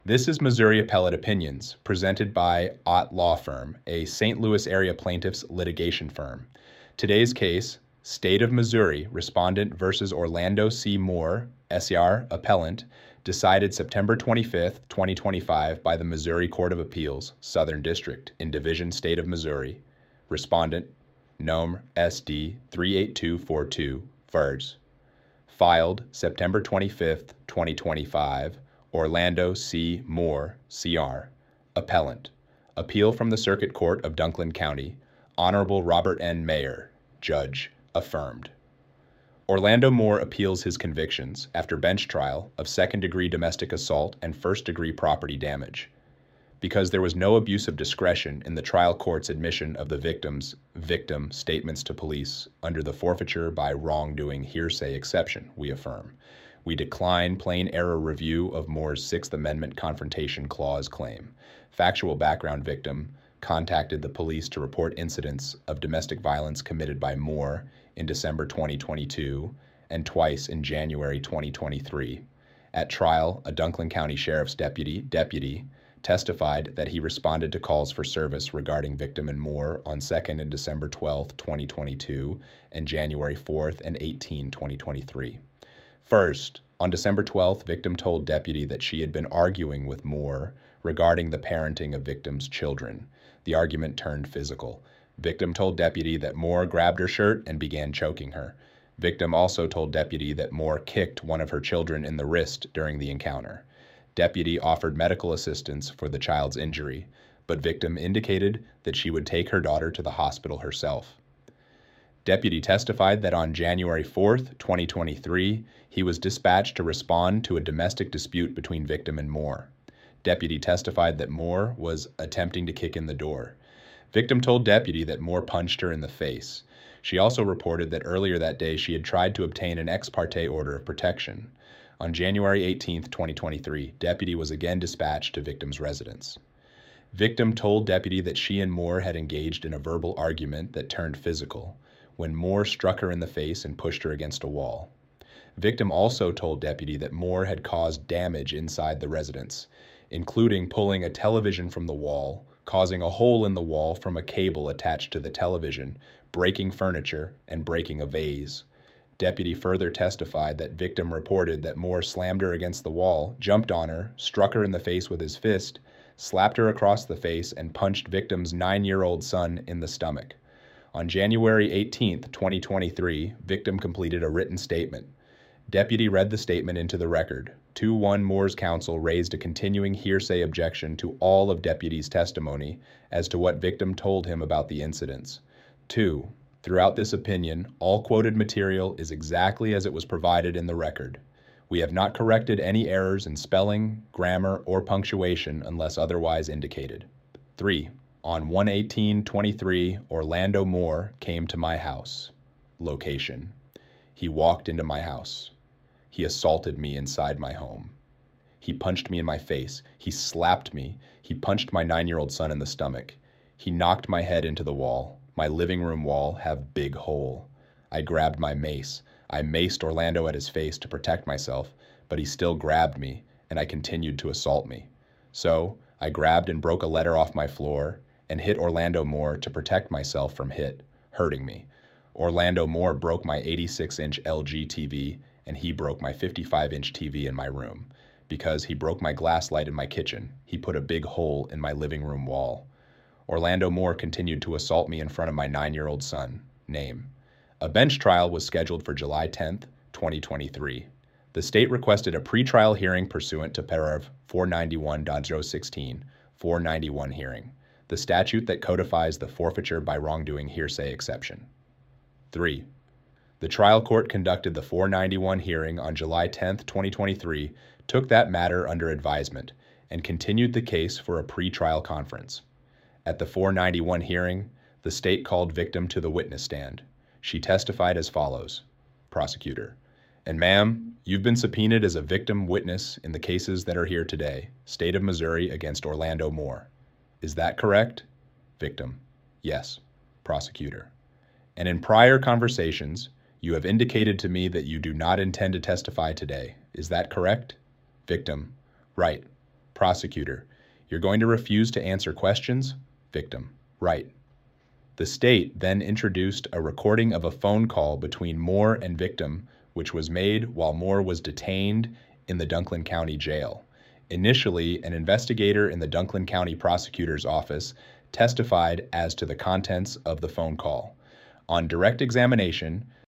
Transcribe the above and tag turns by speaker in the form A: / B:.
A: This is Missouri Appellate Opinions, presented by Ott Law Firm, a St. Louis area plaintiffs litigation firm. Today's case, State of Missouri, Respondent versus Orlando C. Moore, SR Appellant, decided September 25, 2025 by the Missouri Court of Appeals, Southern District, in Division State of Missouri. Respondent, Nome SD 38242, FERS. Filed September 25, 2025, Orlando C. Moore, CR. Appellant. Appeal from the Circuit Court of Dunklin County. Honorable Robert N. Mayer, Judge. Affirmed. Orlando Moore appeals his convictions after bench trial of second-degree domestic assault and first-degree property damage. Because there was no abuse of discretion in the trial court's admission of the victim statements to police under the forfeiture by wrongdoing hearsay exception, we affirm. We decline plain error review of Moore's Sixth Amendment Confrontation Clause claim. Factual background: victim contacted the police to report incidents of domestic violence committed by Moore in December 2022 and twice in January 2023. At trial, a Dunklin County Sheriff's deputy testified that he responded to calls for service regarding victim and Moore on 2nd and December 12, 2022, and January 4th and 18, 2023. First, on December 12th, victim told deputy that she had been arguing with Moore regarding the parenting of victim's children. The argument turned physical. Victim told deputy that Moore grabbed her shirt and began choking her. Victim also told deputy that Moore kicked one of her children in the wrist during the encounter. Deputy offered medical assistance for the child's injury, but victim indicated that she would take her daughter to the hospital herself. Deputy testified that on January 4th, 2023, he was dispatched to respond to a domestic dispute between victim and Moore. Deputy testified that Moore was attempting to kick in the door. Victim told deputy that Moore punched her in the face. She also reported that earlier that day she had tried to obtain an ex parte order of protection. On January 18th, 2023, deputy was again dispatched to victim's residence. Victim told deputy that she and Moore had engaged in a verbal argument that turned physical when Moore struck her in the face and pushed her against a wall. Victim also told deputy that Moore had caused damage inside the residence, including pulling a television from the wall, causing a hole in the wall from a cable attached to the television, breaking furniture, and breaking a vase. Deputy further testified that victim reported that Moore slammed her against the wall, jumped on her, struck her in the face with his fist, slapped her across the face, and punched victim's 9-year-old son in the stomach. On January 18, 2023, victim completed a written statement. Deputy read the statement into the record. 2-1 Moore's counsel raised a continuing hearsay objection to all of deputy's testimony as to what victim told him about the incidents. 2. Throughout this opinion, all quoted material is exactly as it was provided in the record. We have not corrected any errors in spelling, grammar, or punctuation unless otherwise indicated. 3. On 1/18/23, Orlando Moore came to my house. Location: he walked into my house. He assaulted me inside my home. He punched me in my face. He slapped me. He punched my 9-year-old son in the stomach. He knocked my head into the wall. My living room wall have big hole. I grabbed my mace. I maced Orlando at his face to protect myself, but he still grabbed me, and I continued to assault me. So I grabbed and broke a letter off my floor and hit Orlando Moore to protect myself from hurting me. Orlando Moore broke my 86-inch LG TV, and he broke my 55-inch TV in my room. Because he broke my glass light in my kitchen, he put a big hole in my living room wall. Orlando Moore continued to assault me in front of my 9-year-old son. Name: a bench trial was scheduled for July 10th, 2023. The state requested a pretrial hearing pursuant to Paragraph 491.016, 491 hearing, the statute that codifies the forfeiture by wrongdoing hearsay exception. 3. The trial court conducted the 491 hearing on July 10, 2023, took that matter under advisement, and continued the case for a pre-trial conference. At the 491 hearing, the state called victim to the witness stand. She testified as follows. Prosecutor: and ma'am, you've been subpoenaed as a victim witness in the cases that are here today, State of Missouri against Orlando Moore. Is that correct? Victim: yes. Prosecutor: and in prior conversations, you have indicated to me that you do not intend to testify today. Is that correct? Victim: right. Prosecutor. You're going to refuse to answer questions? Victim. Right. The state then introduced a recording of a phone call between Moore and victim, which was made while Moore was detained in the Dunklin County Jail. Initially, an investigator in the Dunklin County Prosecutor's Office testified as to the contents of the phone call. On direct examination,